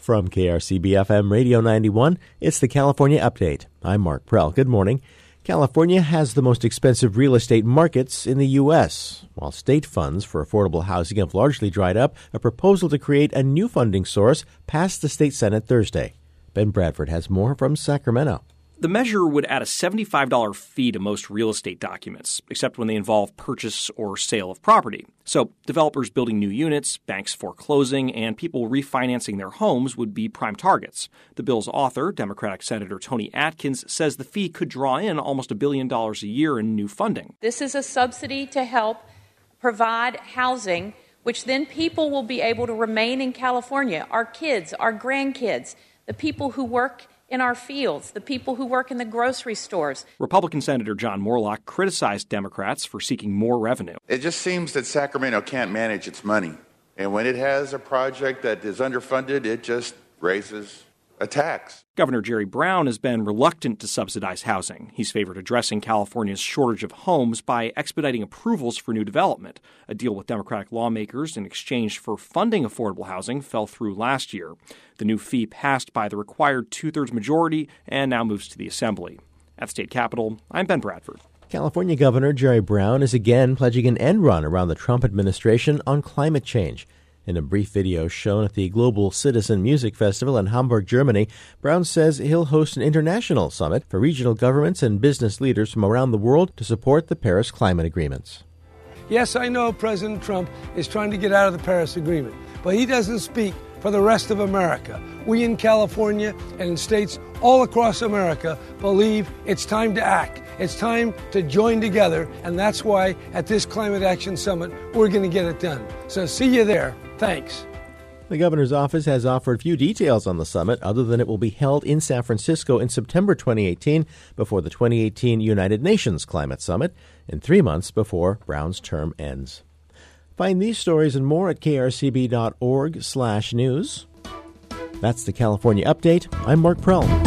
From KRCB-FM Radio 91, it's the California Update. I'm Mark Prell. Good morning. California has the most expensive real estate markets in the U.S. While state funds for affordable housing have largely dried up, a proposal to create a new funding source passed the state Senate Thursday. Ben Bradford has more from Sacramento. The measure would add a $75 fee to most real estate documents, except when they involve purchase or sale of property. So developers building new units, banks foreclosing, and people refinancing their homes would be prime targets. The bill's author, Democratic Senator Toni Atkins, says the fee could draw in almost $1 billion a year in new funding. This is a subsidy to help provide housing, which then people will be able to remain in California, our kids, our grandkids, the people who work in our fields, the people who work in the grocery stores. Republican Senator John Moorlach criticized Democrats for seeking more revenue. It just seems that Sacramento can't manage its money. And when it has a project that is underfunded, it just raises a tax. Governor Jerry Brown has been reluctant to subsidize housing. He's favored addressing California's shortage of homes by expediting approvals for new development. A deal with Democratic lawmakers in exchange for funding affordable housing fell through last year. The new fee passed by the required two-thirds majority and now moves to the Assembly. At the state capitol, I'm Ben Bradford. California Governor Jerry Brown is again pledging an end run around the Trump administration on climate change. In a brief video shown at the Global Citizen Music Festival in Hamburg, Germany, Brown says he'll host an international summit for regional governments and business leaders from around the world to support the Paris climate agreements. Yes, I know President Trump is trying to get out of the Paris Agreement, but he doesn't speak for the rest of America. We in California and in states all across America believe it's time to act. It's time to join together, and that's why at this Climate Action Summit, we're going to get it done. So see you there. Thanks. The governor's office has offered few details on the summit other than it will be held in San Francisco in September 2018 before the 2018 United Nations Climate Summit and 3 months before Brown's term ends. Find these stories and more at krcb.org/news. That's the California Update. I'm Mark Prell.